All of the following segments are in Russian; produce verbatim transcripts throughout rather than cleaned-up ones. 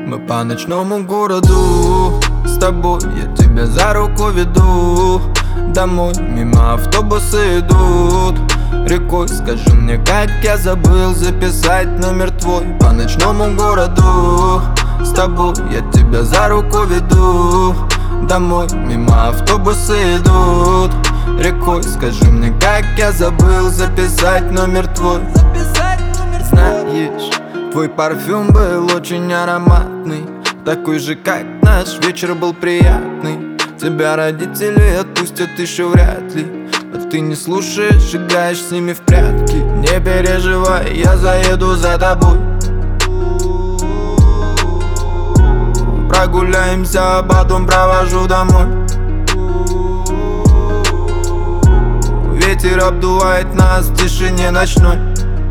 Мы по ночному городу, с тобой я тебя за руку веду. Домой мимо автобусы идут рекой. Скажи мне, как я забыл записать номер твой. По ночному городу, с тобой я тебя за руку веду. Домой мимо автобусы идут рекой. Скажи мне, как я забыл записать номер твой. Знаешь, твой парфюм был очень ароматный, такой же, как наш вечер был приятный. Тебя родители отпустят еще вряд ли, но ты не слушаешь, играешь с ними в прятки. Не переживай, я заеду за тобой. Прогуляемся, а потом провожу домой. Ветер обдувает нас в тишине ночной.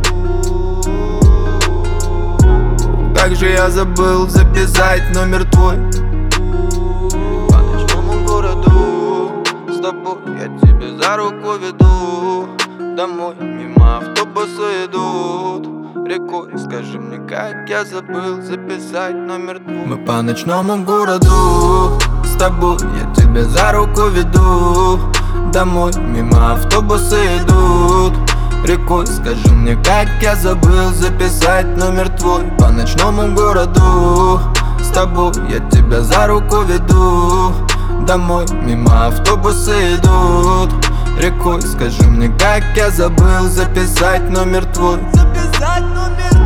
Как же я забыл записать номер твой. По ночному городу, с тобой я тебя за руку веду. Домой мимо автобусы идут рекой. Скажи мне, как я забыл записать номер твой. Мы по ночному городу, с тобой я тебя за руку веду. Домой мимо автобусы идут рекой. Скажи мне, как я забыл записать номер твой. По ночному городу, с тобой я тебя за руку веду. Домой мимо автобусы идут рекой. Скажи мне, как я забыл записать номер твой. Записать номер